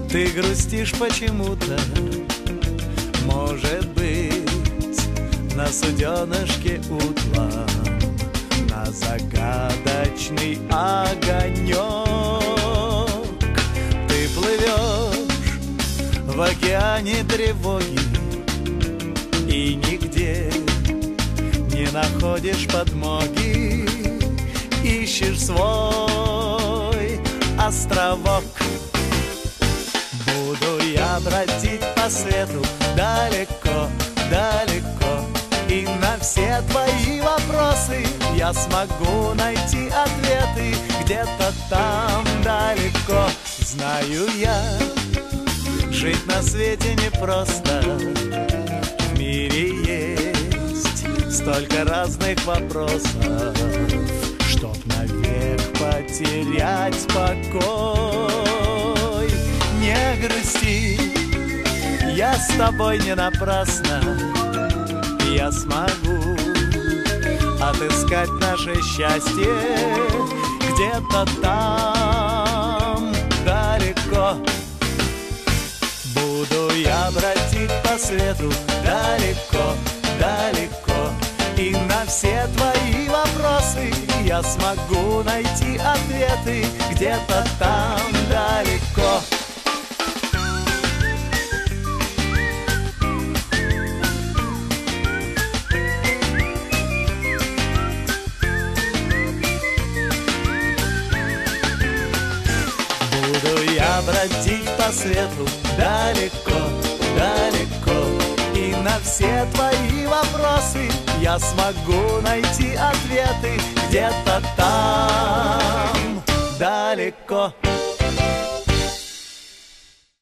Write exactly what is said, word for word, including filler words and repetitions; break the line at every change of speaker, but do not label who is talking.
Ты грустишь почему-то, может быть, на суденышке утлом, на загадочный огонек. Ты плывешь в океане тревоги и нигде не находишь подмоги, ищешь свой островок. Буду я бродить по свету далеко, далеко, и на все твои вопросы я смогу найти ответы где-то там далеко. Знаю я, жить на свете непросто, в мире есть столько разных вопросов, чтоб навек потерять покой. Не грусти, я с тобой не напрасно, я смогу отыскать наше счастье где-то там далеко. Буду я бродить по свету далеко, далеко, и на все твои вопросы я смогу найти ответы где-то там далеко. Буду я бродить по свету далеко, далеко, и на все твои вопросы я смогу найти ответы где-то там далеко.